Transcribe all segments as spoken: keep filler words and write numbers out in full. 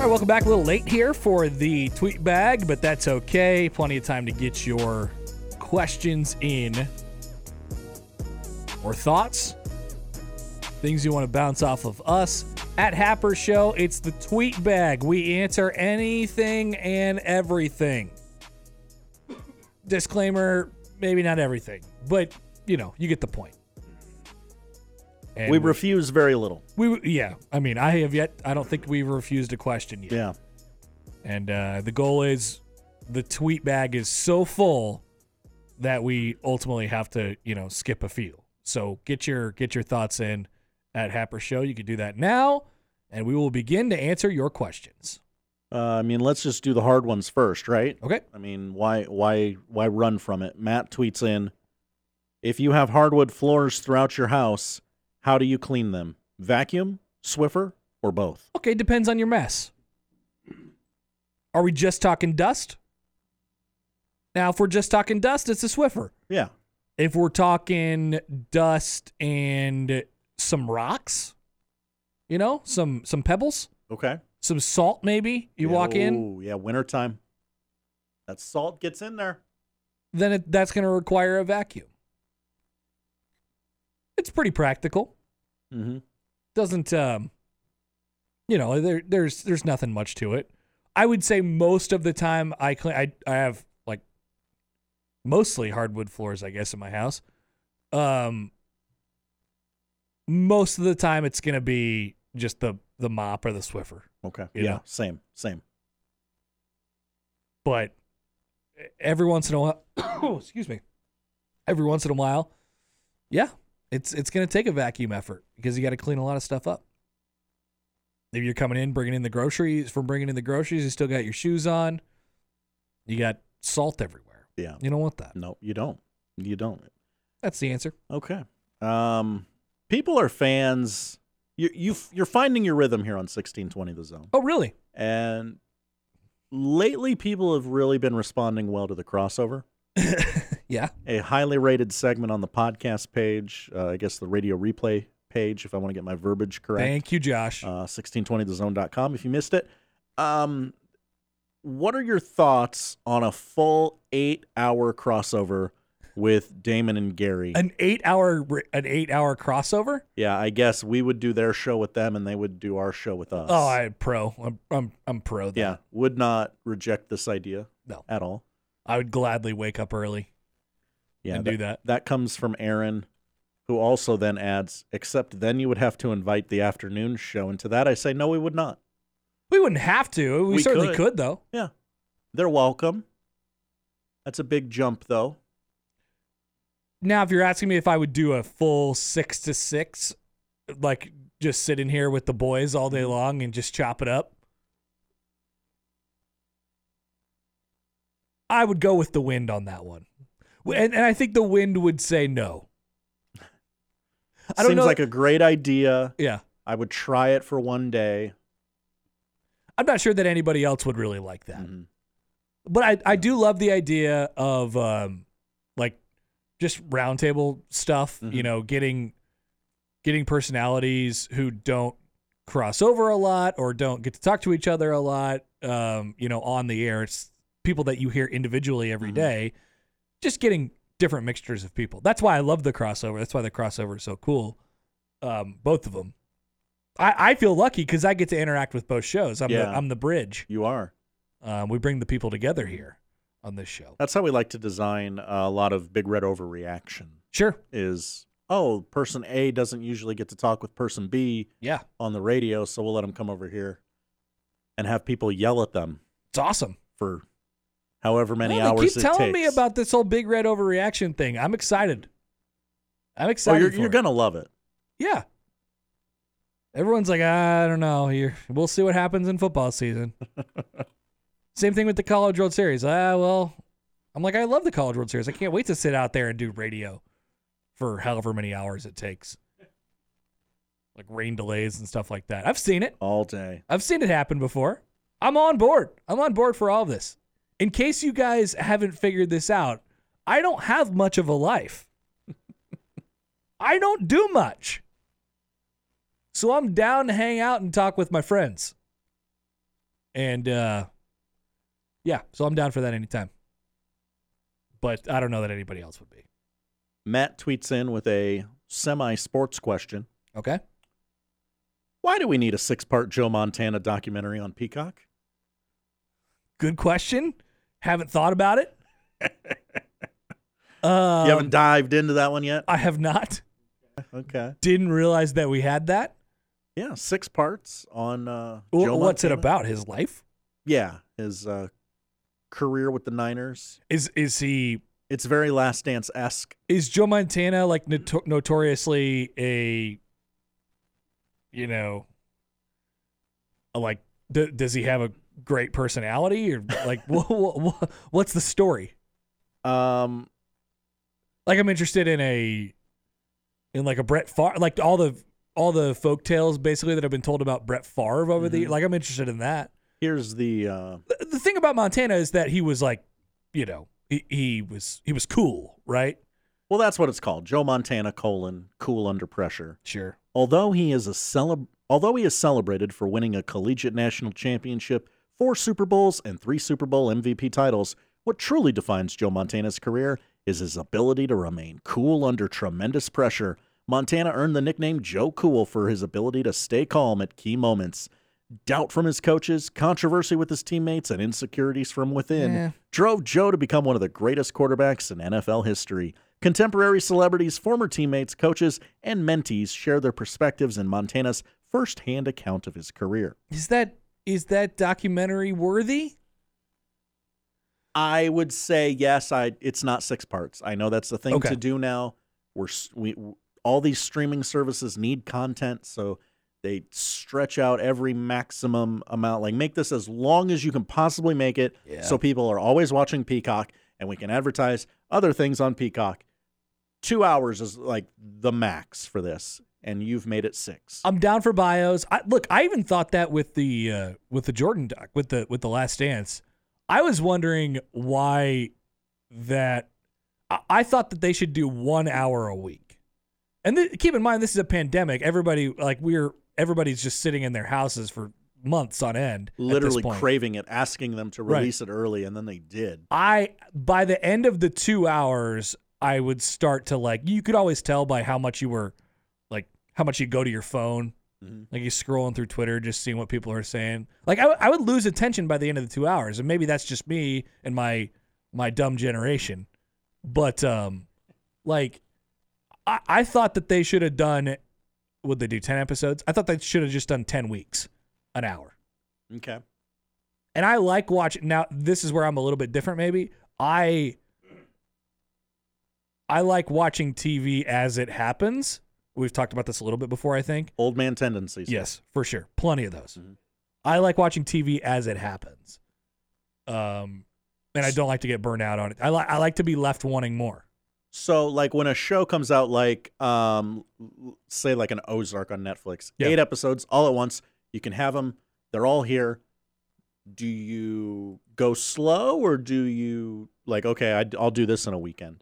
right, welcome back. A little late here for the tweet bag, but that's okay. Plenty of time to get your questions in or thoughts, things you want to bounce off of us. At Happer Show, it's the tweet bag. We answer anything and everything. Disclaimer, maybe not everything, but, you know, you get the point. And we refuse very little. We Yeah, I mean, I have yet, I don't think we've refused a question yet. Yeah. And uh, the goal is the tweet bag is so full that we ultimately have to, you know, skip a few. So get your get your thoughts in at Happer Show. You can do that now, and we will begin to answer your questions. Uh, I mean, let's just do the hard ones first, right? Okay. I mean, why why why run from it? Matt tweets in, if you have hardwood floors throughout your house, how do you clean them? Vacuum, Swiffer, or both? Okay, depends on your mess. Are we just talking dust? Now, if we're just talking dust, it's a Swiffer. Yeah. If we're talking dust and some rocks, you know, some some pebbles, Okay. some salt maybe, you yeah, walk in, Oh, yeah, wintertime. That salt gets in there. then it, that's going to require a vacuum. It's pretty practical. Mm-hmm. Doesn't, um, you know, there, there's there's nothing much to it. I would say most of the time I clean, I, I have like mostly hardwood floors, I guess, in my house. Um, most of the time it's going to be just the, the mop or the Swiffer. Okay. You yeah, know? same, same. But every once in a while, excuse me, every once in a while, yeah, it's it's going to take a vacuum effort because you got to clean a lot of stuff up. If you're coming in, bringing in the groceries, from bringing in the groceries, you still got your shoes on. You got salt everywhere. Yeah. You don't want that. No, you don't. You don't. That's the answer. Okay. Um, people are fans. You you you're finding your rhythm here on sixteen twenty The Zone. Oh, really? And lately, people have really been responding well to the crossover. Yeah. A highly rated segment on the podcast page. Uh, I guess the radio replay page, if I want to get my verbiage correct. Thank you, Josh. Uh, sixteen twenty the zone dot com if you missed it. Um, what are your thoughts on a full eight-hour crossover with Damon and Gary? An eight-hour an eight-hour crossover? Yeah, I guess we would do their show with them, and they would do our show with us. Oh, I'm pro. I'm I'm, I'm pro. That. Yeah, would not reject this idea. No. At all. I would gladly wake up early. Yeah, and that, do that. That comes from Aaron, who also then adds, except then you would have to invite the afternoon show. And to that I say, no, we would not. We wouldn't have to. We, We certainly could. could, though. Yeah. They're welcome. That's a big jump, though. Now, if you're asking me if I would do a full six to six, like just sit in here with the boys all day long and just chop it up, I would go with the wind on that one. And, and I think the wind would say no. I don't Seems know. like a great idea. Yeah. I would try it for one day. I'm not sure that anybody else would really like that. Mm-hmm. But I, I do love the idea of um, like just roundtable stuff, Mm-hmm. you know, getting getting personalities who don't cross over a lot or don't get to talk to each other a lot, um, you know, on the air. It's people that you hear individually every Mm-hmm. day, just getting different mixtures of people. That's why I love the crossover. That's why the crossover is so cool. Um, both of them. I, I feel lucky because I get to interact with both shows. I'm, Yeah. the, I'm the bridge. You are. Um, we bring the people together here on this show. That's how we like to design a lot of Big Red Overreaction. Sure. Is, oh, person A doesn't usually get to talk with person B Yeah. on the radio, so we'll let them come over here and have people yell at them It's awesome. for however many Well, hours they keep it telling takes. me about this whole Big Red Overreaction thing. I'm excited. I'm Oh, excited you're, for you're it. going to love it. Yeah. Everyone's like, I don't know. You're, we'll see what happens in football season. Same thing with the College World Series. Ah, well, I'm like, I love the College World Series. I can't wait to sit out there and do radio for however many hours it takes. Like rain delays and stuff like that. I've seen it. All day. I've seen it happen before. I'm on board. I'm on board for all of this. In case you guys haven't figured this out, I don't have much of a life. I don't do much. So I'm down to hang out and talk with my friends. And uh, yeah, so I'm down for that anytime. But I don't know that anybody else would be. Matt tweets in with a semi-sports question. Okay. Why do we need a six-part Joe Montana documentary on Peacock? Good question. Haven't thought about it. um, You haven't dived into that one yet? I have not. Okay. Didn't realize that we had that. Yeah, six parts on uh, Wh- Joe What's it Montana. about? His life? Yeah, his uh, career with the Niners. Is is he It's very Last Dance-esque. is Joe Montana like noto- notoriously a you know a, like d- does he have a great personality or like wh- wh- wh- what's the story? Um, Like I'm interested in a in like a Brett Favre, like all the all the folk tales basically that have been told about Brett Favre over the Mhm. like I'm interested in that. here's the uh, The, the thing about Montana is that he was like, you know, he, he was he was cool, right? well, that's what it's called. Joe Montana, colon, cool under pressure. Sure. Although he is a celeb- although he is celebrated for winning a collegiate national championship, four Super Bowls, and three Super Bowl M V P titles, what truly defines Joe Montana's career is his ability to remain cool under tremendous pressure. Montana earned the nickname Joe Cool for his ability to stay calm at key moments. Doubt from his coaches, controversy with his teammates, and insecurities from within Yeah. drove Joe to become one of the greatest quarterbacks in N F L history. Contemporary celebrities, former teammates, coaches, and mentees share their perspectives in Montana's first-hand account of his career. Is that is that documentary worthy? I would say yes. I it's not six parts. I know that's the thing Okay. to do now. We're s- we all these streaming services need content, so they stretch out every maximum amount. Like make this as long as you can possibly make it, Yeah. so people are always watching Peacock, and we can advertise other things on Peacock. Two hours is like the max for this, and you've made it six. I'm down for bios. I, look, I even thought that with the uh, with the Jordan doc, with the with the Last Dance. I was wondering why that. I, I thought that they should do one hour a week, and th- keep in mind this is a pandemic. Everybody like we're everybody's just sitting in their houses for months on end. at this Literally point. craving it, asking them to Right. release it early, and then they did. I by the end of the two hours, I would start to like. You could always tell by how much you were, like how much you go to your phone, Mhm. like you scrolling through Twitter, just seeing what people are saying. Like I, w- I would lose attention by the end of the two hours, and maybe that's just me and my my dumb generation. But um, like I, I thought that they should have done. Would they do ten episodes? I thought they should have just done ten weeks, an hour. Okay. And I like watching. Now, this is where I'm a little bit different, maybe. I I like watching T V as it happens. We've talked about this a little bit before, I think. Old man tendencies. Yes, for sure. Plenty of those. Mhm. I like watching T V as it happens. Um, and I don't like to get burned out on it. I, li- I like to be left wanting more. So, like when a show comes out, like um, l- say like an Ozark on Netflix, Yeah. eight episodes all at once. You can have them; they're all here. Do you go slow, or do you like? Okay, I, I'll do this in a weekend.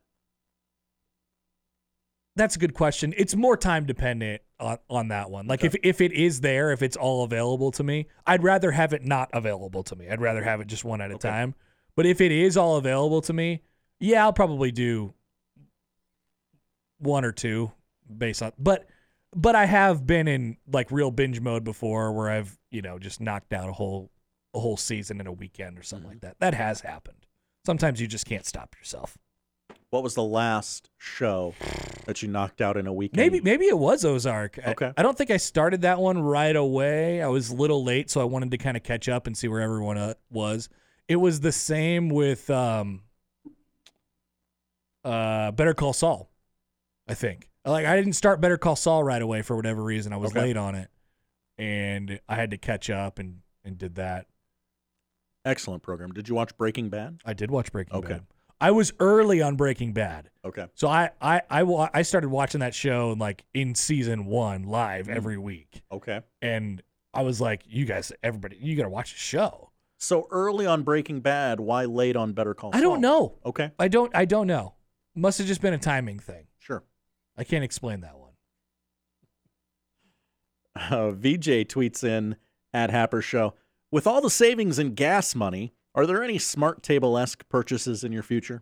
That's a good question. It's more time dependent on, on that one. Like Okay. if if it is there, if it's all available to me, I'd rather have it not available to me. I'd rather have it just one at a Okay. time. But if it is all available to me, yeah, I'll probably do one or two based on but but I have been in like real binge mode before where I've, you know, just knocked out a whole a whole season in a weekend or something like that. That has happened. Sometimes you just can't stop yourself. What was the last show that you knocked out in a weekend? Maybe maybe it was Ozark. I- Okay. I, don't think I started that one right away. I was a little late, so I wanted to kind of catch up and see where everyone uh, was. It was the same with um, uh, Better Call Saul, I think. Like I didn't start Better Call Saul right away for whatever reason. I was Okay. late on it, and I had to catch up and and did that. Excellent program. Did you watch Breaking Bad? I did watch Breaking Okay. Bad. I was early on Breaking Bad. Okay. So I, I, I, wa- I started watching that show like in season one live every week. Okay. And I was like, you guys, everybody, you got to watch the show. So early on Breaking Bad, why late on Better Call Saul? I don't know. Okay. I don't, I don't know. Must have just been a timing thing. Sure. I can't explain that one. Uh, V J tweets in at Happer Show. With all the savings in gas money, are there any smart table-esque purchases in your future?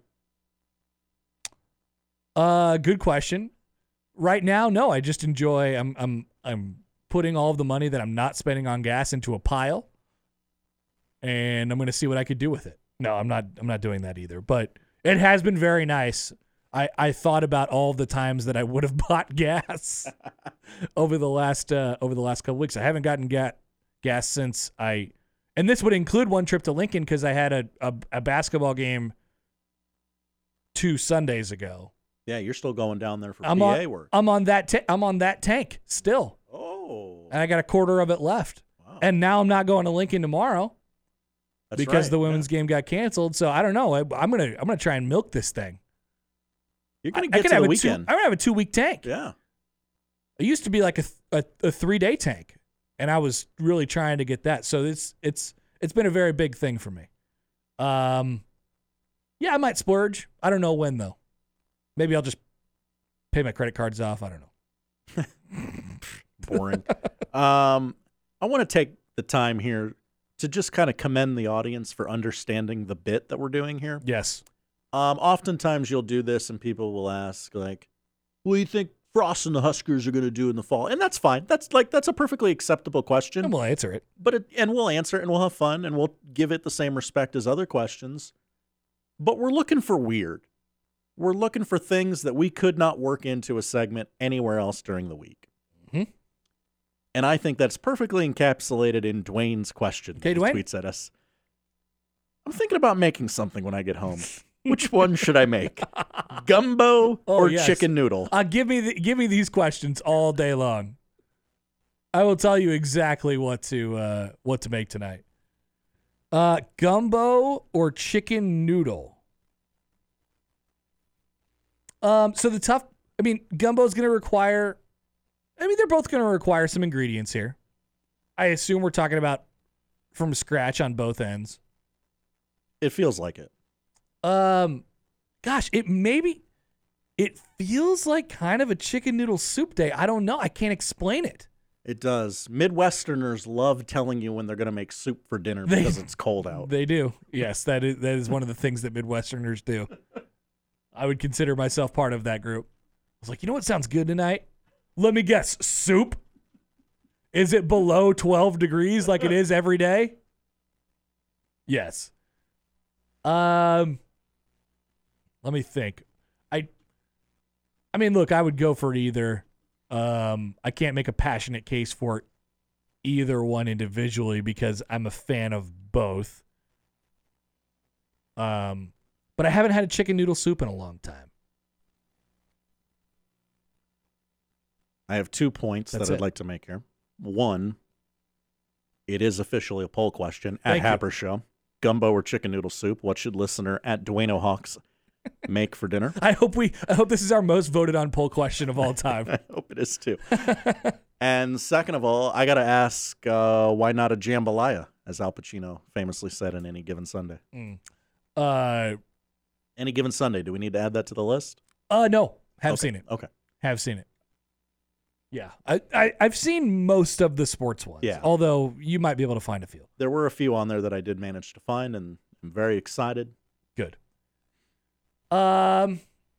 Uh, good question. Right now, no. I just enjoy. I'm I'm I'm putting all of the money that I'm not spending on gas into a pile, and I'm going to see what I could do with it. No, I'm not. I'm not doing that either. But it has been very nice. I, I thought about all the times that I would have bought gas over the last uh, over the last couple weeks. I haven't gotten ga- gas since I, and this would include one trip to Lincoln because I had a, a a basketball game two Sundays ago. Yeah, you're still going down there for I'm P A on, work. I'm on that. Ta- I'm on that tank still. Oh, And I got a quarter of it left. wow. And now I'm not going to Lincoln tomorrow That's because right, the women's yeah. game got canceled. So I don't know. I, I'm gonna I'm gonna try and milk this thing. You're gonna I, get I could to have the a weekend. Two, I'm gonna have a two week tank. Yeah, It used to be like a, a a three day tank, and I was really trying to get that. So it's it's it's been a very big thing for me. Um, yeah, I might splurge. I don't know when though. Maybe I'll just pay my credit cards off. I don't know. boring. um, I want to take the time here to just kind of commend the audience for understanding the bit that we're doing here. Yes. Um, oftentimes you'll do this and people will ask like, what do you think Frost and the Huskers are going to do in the fall? And that's fine. That's like, that's a perfectly acceptable question, And we'll answer it. but it, and we'll answer it and we'll have fun and we'll give it the same respect as other questions, but we're looking for weird. We're looking for things that we could not work into a segment anywhere else during the week. Mhm. And I think that's perfectly encapsulated in Dwayne's question. Okay, that he Dwayne. tweets at us. I'm thinking about making something when I get home. Which one should I make? Gumbo Oh, or yes. chicken noodle? Uh, give me the, give me these questions all day long. I will tell you exactly what to uh, what to make tonight. Uh, gumbo or chicken noodle. Um, so the tough. I mean, gumbo is going to require. I mean, they're both going to require some ingredients here. I assume we're talking about from scratch on both ends. It feels like it. Um, gosh, it maybe it feels like kind of a chicken noodle soup day. I don't know. I can't explain it. It does. Midwesterners love telling you when they're going to make soup for dinner They- because it's cold out. They do. Yes, that is that is one of the things that Midwesterners do. I would consider myself part of that group. I was like, you know what sounds good tonight? Let me guess, soup? Is it below twelve degrees like it is every day? Yes. Um let me think. I I mean, look, I would go for either. Um I can't make a passionate case for either one individually because I'm a fan of both. Um but I haven't had a chicken noodle soup in a long time. I have two points That's that I'd it. like to make here. One, it is officially a poll question at Thank you. Happer Show. Gumbo or chicken noodle soup? What should listener at Dwayne Hawks make for dinner? I hope we I hope this is our most voted on poll question of all time. I hope it is too. And second of all, I got to ask, uh, why not a jambalaya, as Al Pacino famously said in Any Given Sunday? Mm. Uh Any Given Sunday, do we need to add that to the list? uh no, have Okay, seen it. Okay. Have seen it. Yeah. I, I I've seen most of the sports ones. Yeah. Although you might be able to find a few. There were a few on there that I did manage to find, and I'm very excited. Good. Um.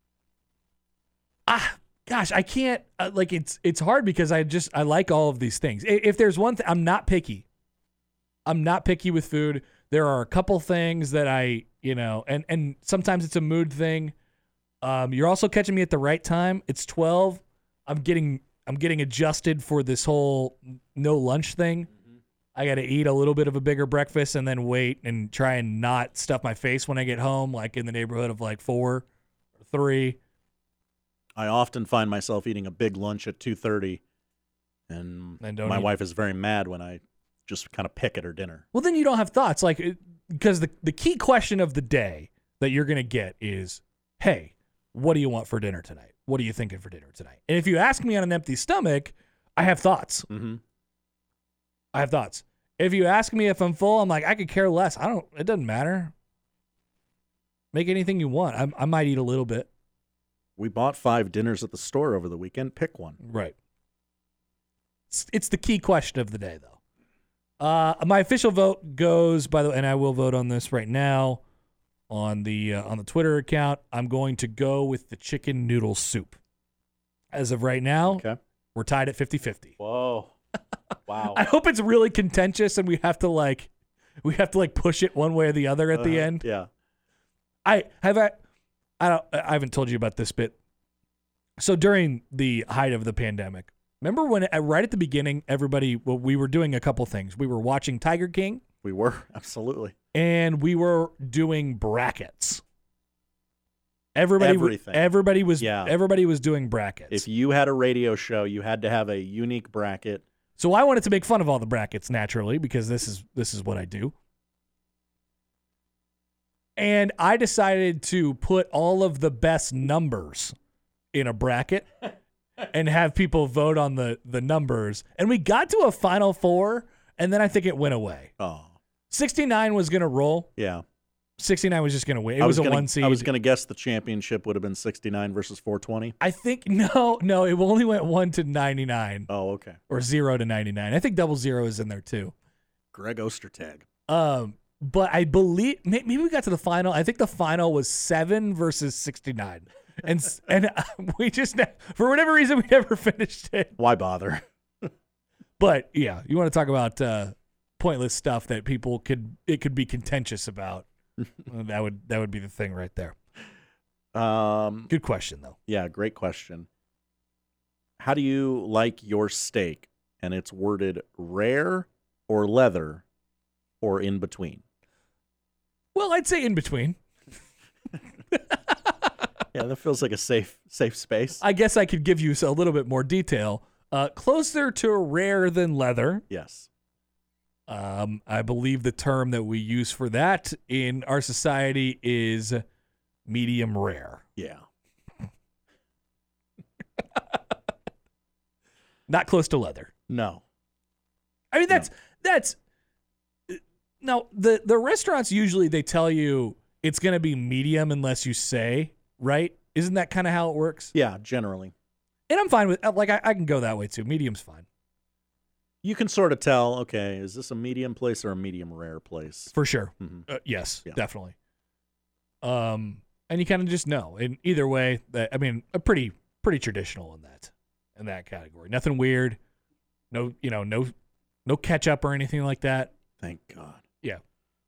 Ah, gosh, I can't. Uh, like it's it's hard because I just I like all of these things. I- If there's one thing, I'm not picky. I'm not picky with food. There are a couple things that I you know, and and sometimes it's a mood thing. Um, you're also catching me at the right time. It's twelve. I'm getting I'm getting adjusted for this whole no lunch thing. I got to eat a little bit of a bigger breakfast and then wait and try and not stuff my face when I get home, like in the neighborhood of like four or three. I often find myself eating a big lunch at two thirty, and And don't my eat- wife is very mad when I just kind of pick at her dinner. Well, then you don't have thoughts. Like, because the, the key question of the day that you're going to get is, hey, what do you want for dinner tonight? What are you thinking for dinner tonight? And if you ask me on an empty stomach, I have thoughts. Mm-hmm. I have thoughts. If you ask me if I'm full, I'm like, I could care less. I don't, it doesn't matter. Make anything you want. I, I might eat a little bit. We bought five dinners at the store over the weekend. Pick one. Right. It's, it's the key question of the day, though. Uh, my official vote goes by the and I will vote on this right now on the uh, on the Twitter account. I'm going to go with the chicken noodle soup. As of right now, Okay. we're tied at fifty-fifty. Whoa. Wow. I hope it's really contentious and we have to like we have to like push it one way or the other at the Uh-huh. end. Yeah. I have I I don't I haven't told you about this bit. So during the height of the pandemic, remember when uh, right at the beginning, everybody well, we were doing a couple things. We were watching Tiger King We were. Absolutely. and we were doing brackets. Everybody w- Everything. everybody was Yeah. everybody was doing brackets. If you had a radio show, you had to have a unique bracket. So I wanted to make fun of all the brackets naturally because this is this is what I do. And I decided to put all of the best numbers in a bracket and have people vote on the the numbers. And we got to a final four and then I think it went away. Oh. sixty-nine was going to roll. Yeah. sixty-nine was just going to win. It I was, a gonna, one seed. I was going to guess the championship would have been sixty-nine versus four twenty. I think no, no, it only went one to ninety-nine Oh, okay. or zero to ninety-nine. I think double zero is in there too. Greg Ostertag. Um, but I believe may- maybe we got to the final. I think the final was seven versus sixty-nine, and s- and uh, we just ne- for whatever reason we never finished it. Why bother? But yeah, you want to talk about uh, pointless stuff that people could it could be contentious about. Uh, that would that would be the thing right there. Um, Good question though. yeah, great question. How do you like your steak? And it's worded rare or leather or in between. Well, I'd say in between. Yeah, that feels like a safe safe space. I guess I could give you a little bit more detail. Uh, closer to rare than leather. Yes. Um, I believe the term that we use for that in our society is medium rare. Yeah. Not close to leather. No. I mean, that's that's now the the restaurants usually they tell you it's going to be medium unless you say, right? Isn't that kind of how it works? Yeah, generally. And I'm fine with like I, I can go that way too. Medium's fine You can sort of tell, okay, is this a medium place or a medium rare place? for sure. Mhm. Uh, yes, Yeah. definitely. Um, and you kind of just know. And either way, that I mean, a pretty pretty traditional in that in that category. Nothing weird. No, you know, no no ketchup or anything like that. Thank God. Yeah.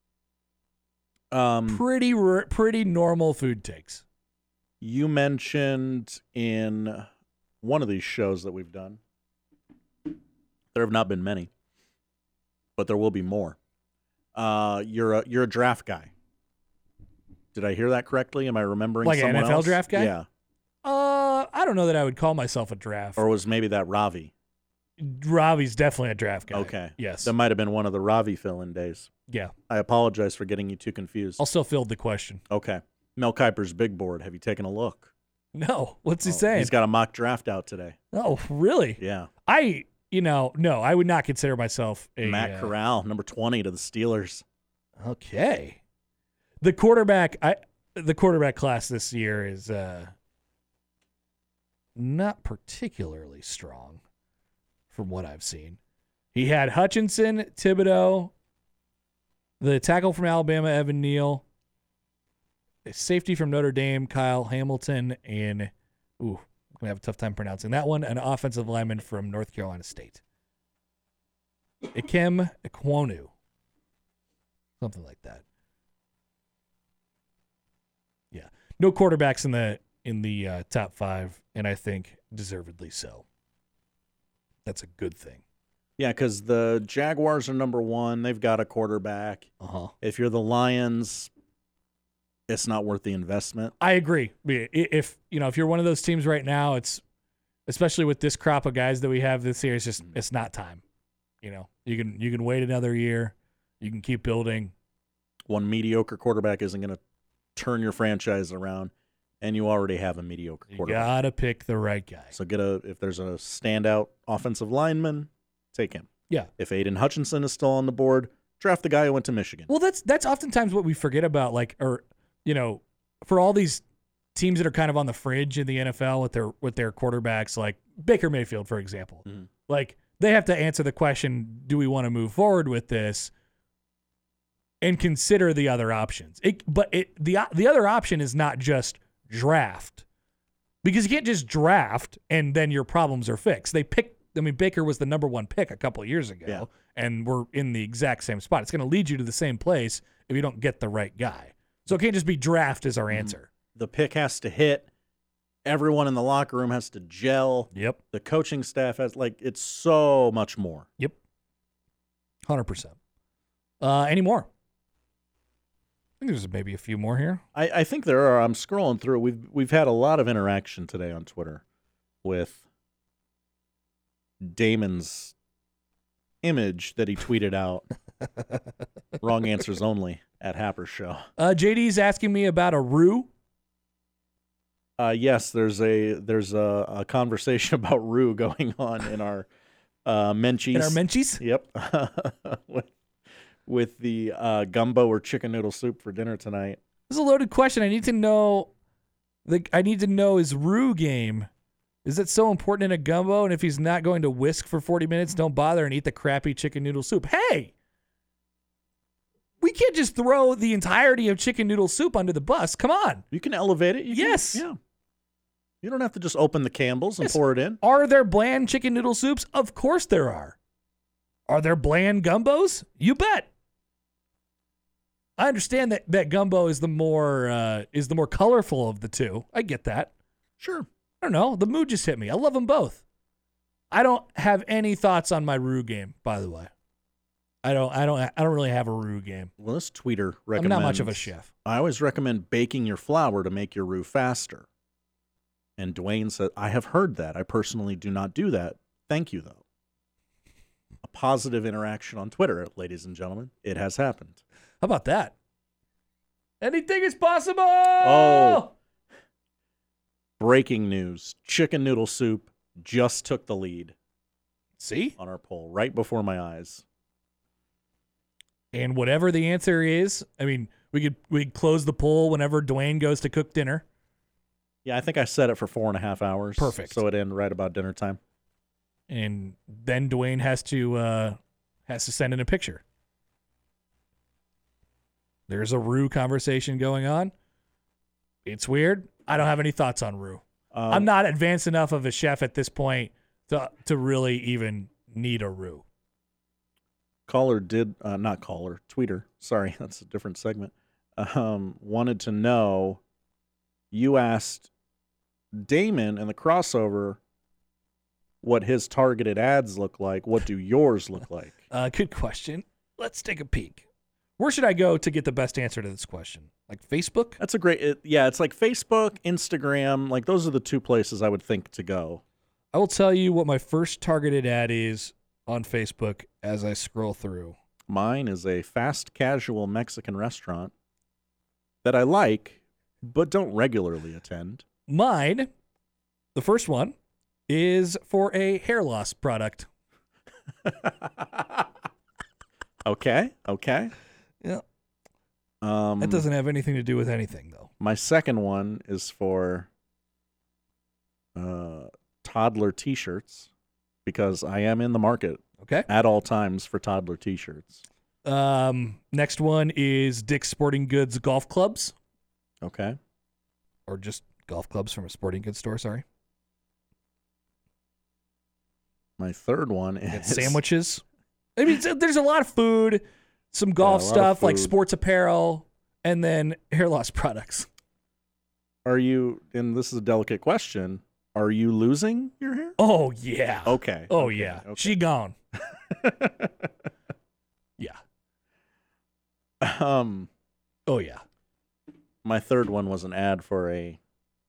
Um, Pretty r- pretty normal food takes. you mentioned in one of these shows that we've done, there have not been many, but there will be more. Uh, you're a you're a draft guy. Did I hear that correctly? Am I remembering Like an someone N F L else? draft guy? Yeah. Uh, I don't know that I would call myself a draft. Or was maybe that Ravi? Ravi's definitely a draft guy. Okay. Yes. That might have been one of the Ravi fill-in days. yeah. I apologize for getting you too confused. I'll still field the question. Okay. Mel Kiper's big board. Have you taken a look? No. What's he Oh, saying? He's got a mock draft out today. Oh, really? Yeah. I, you know, no, I would not consider myself a Matt uh, Corral, number twenty to the Steelers. Okay. The quarterback, I the quarterback class this year is uh, not particularly strong from what I've seen. He had Hutchinson, Thibodeau, the tackle from Alabama, Evan Neal, a safety from Notre Dame, Kyle Hamilton, and ooh, I'm gonna have a tough time pronouncing that one, an offensive lineman from North Carolina State. Ikem Ekwonu. Something like that. Yeah. No quarterbacks in the in the uh, top five, and I think deservedly so. That's a good thing. Yeah, because the Jaguars are number one. They've got a quarterback. Uh-huh. If you're the Lions, it's not worth the investment. I agree. I- If you know, if you're one of those teams right now, it's especially with this crop of guys that we have this year, it's just it's not time. You know, you can you can wait another year. You can keep building. One mediocre quarterback isn't going to turn your franchise around, and you already have a mediocre You quarterback. gotta pick the right guy. So get a if there's a standout offensive lineman, take him. Yeah. If Aiden Hutchinson is still on the board, draft the guy who went to Michigan. Well, that's that's oftentimes what we forget about, like, or you know, for all these teams that are kind of on the fringe in the N F L with their with their quarterbacks, like Baker Mayfield, for example. Mhm. Like they have to answer the question, do we want to move forward with this and consider the other options? It, but it, the the other option is not just draft, because you can't just draft and then your problems are fixed. They picked, I mean, Baker was the number one pick a couple of years ago, Yeah. and we're in the exact same spot. It's going to lead you to the same place if you don't get the right guy. So it can't just be draft as our answer. The pick has to hit. Everyone in the locker room has to gel. Yep. The coaching staff has, like, it's so much more. Yep. one hundred percent. Uh, any more? I think there's maybe a few more here. I, I think there are. I'm scrolling through. We've we've had a lot of interaction today on Twitter with Damon's image that he tweeted out. Wrong answers only at Happer Show. Uh, J D's asking me about a Rue. Uh, yes, there's a there's a, a conversation about Rue going on in our uh, Menchie's. In our Menchie's? Yep. with, with the uh, gumbo or chicken noodle soup for dinner tonight. This is a loaded question. I need to know. The I need to know his Rue game. Is it so important in a gumbo? And if he's not going to whisk for forty minutes, don't bother and eat the crappy chicken noodle soup. Hey, we can't just throw the entirety of chicken noodle soup under the bus. Come on. You can elevate it. You can- Yes. yeah. You don't have to just open the Campbell's and Yes. pour it in. Are there bland chicken noodle soups? Of course there are. Are there bland gumbos? You bet. I understand that, that gumbo is the more uh, is the more colorful of the two. I get that. Sure. I don't know. The mood just hit me. I love them both. I don't have any thoughts on my Rue game, by the way. I don't. I don't. I don't really have a Rue game. Well, this tweeter I'm recommends. not much of a chef. I always recommend baking your flour to make your roux faster. And Dwayne said, I have heard that. I personally do not do that. Thank you, though. A positive interaction on Twitter, ladies and gentlemen. It has happened. How about that? Anything is possible. Oh. Breaking news. Chicken noodle soup just took the lead See? on our poll right before my eyes. And whatever the answer is, I mean, we could we could close the poll whenever Dwayne goes to cook dinner. Yeah, I think I set it for four and a half hours. Perfect. So it ended right about dinner time. And then Dwayne has to uh, has to send in a picture. There's a Rue conversation going on. It's weird. I don't have any thoughts on Rue. Um, I'm not advanced enough of a chef at this point to to really even need a Rue. Caller did, uh, not caller, tweeter. Sorry, that's a different segment. Um, wanted to know, you asked Damon in the crossover what his targeted ads look like. What do yours look like? Uh, good question. Let's take a peek. Where should I go to get the best answer to this question? Like Facebook? That's a great, it, yeah, it's like Facebook, Instagram. Like those are the two places I would think to go. I will tell you what my first targeted ad is on Facebook as I scroll through. Mine is a fast casual Mexican restaurant that I like, but don't regularly attend. Mine, the first one, is for a hair loss product. Okay, okay. Yeah. Um, That doesn't have anything to do with anything, though. My second one is for uh, toddler T-shirts because I am in the market Okay. at all times for toddler T-shirts. Um, next one is Dick's Sporting Goods golf clubs, Okay. or just golf clubs from a sporting goods store. Sorry. My third one Get is sandwiches. I mean, so there's a lot of food, some golf a lot of stuff like food. sports apparel, and then hair loss products. Are you? And this is a delicate question. Are you losing your hair? Oh yeah. Okay. Oh okay, yeah. okay. She gone. Yeah. um. Oh yeah. My third one was an ad for a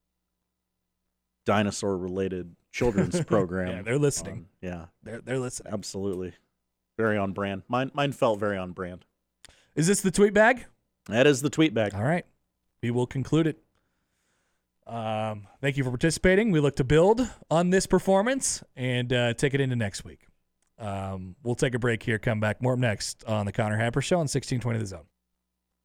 dinosaur-related children's program. Yeah, they're listening. on- yeah, They're they're listening. absolutely. Very on brand. Mine, mine felt very on brand. Is this the tweet bag? That is the tweet bag. All right. We will conclude it. Um, thank you for participating. We look to build on this performance and uh, take it into next week. Um, we'll take a break here, come back. More up next on the Connor Happer Show on sixteen twenty The Zone.